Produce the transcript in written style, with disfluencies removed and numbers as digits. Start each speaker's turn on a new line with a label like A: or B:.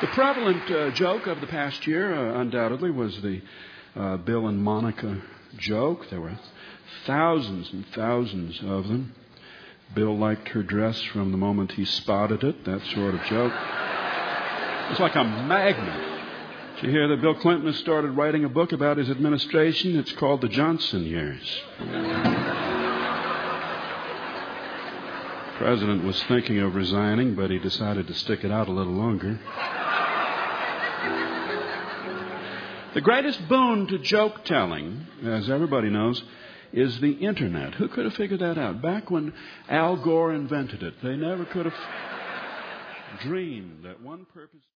A: The prevalent joke of the past year, undoubtedly, was the Bill and Monica joke. There were thousands and thousands of them. Bill liked her dress from the moment he spotted it, that sort of joke. It's like a magnet. Did you hear that Bill Clinton has started writing a book about his administration? It's called The Johnson Years. The president was thinking of resigning, but he decided to stick it out a little longer. The greatest boon to joke telling, as everybody knows, is the Internet. Who could have figured that out? Back when Al Gore invented it, they never could have dreamed that one purpose...